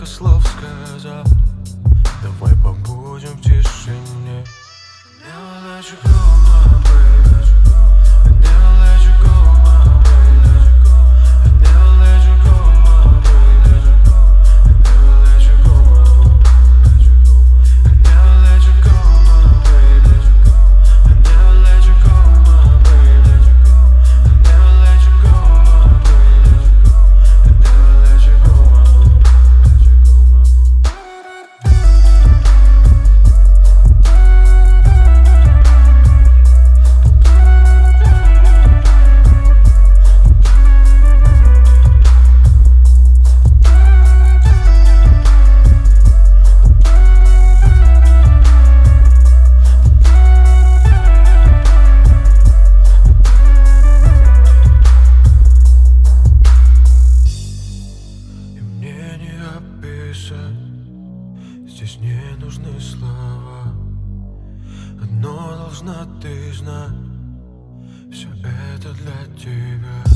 столько слов сказал. Давай побудем в тишине. Never let you go, my baby. I never let you go, my baby. I never let you go, my baby. I never let you go, my baby. I never let you go, my baby. I never let you go, my baby. I never let you go, my baby. I never let you go, my baby. Здесь не нужны слова. Одно должна ты знать: все это для тебя.